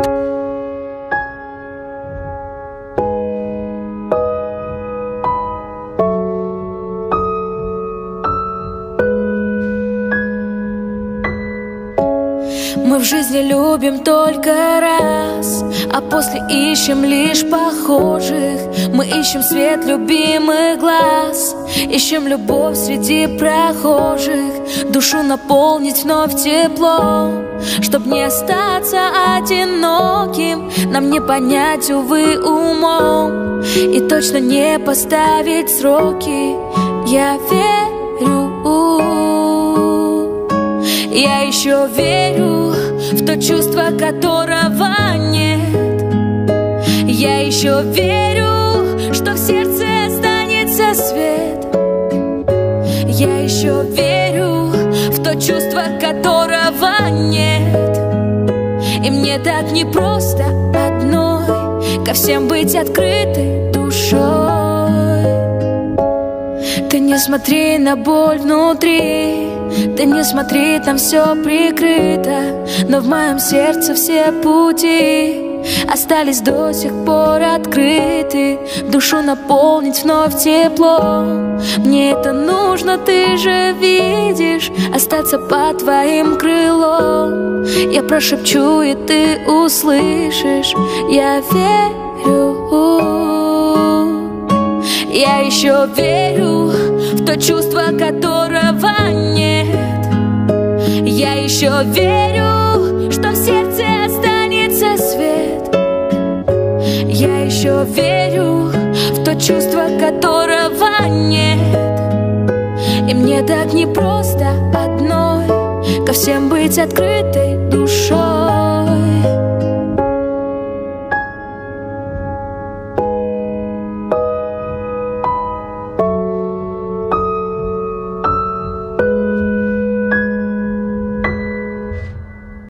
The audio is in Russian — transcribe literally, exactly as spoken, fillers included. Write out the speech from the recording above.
Мы в жизни любим только раз, а после ищем лишь похожих. Мы ищем свет любимых глаз, ищем любовь среди прохожих, душу наполнить вновь теплом, чтоб не остаться одиноким. Нам не понять, увы, умом, и точно не поставить сроки. Я верю, я еще верю в то чувство, которого нет. Я еще верю, что в сердце останется свет. Я еще верю в то чувство, которого нет. И мне так непросто одной ко всем быть открытой душой. Ты не смотри на боль внутри, ты не смотри, там все прикрыто, но в моем сердце все пути остались до сих пор открыты. Душу наполнить вновь теплом, мне это нужно, ты же видишь, остаться под твоим крылом. Я прошепчу, и ты услышишь. Я верю, я еще верю в то чувство, которого нет. Я еще верю, что в сердце останется свет. Я еще верю в то чувство, которого нет. И мне так непросто одной ко всем быть открытой душой.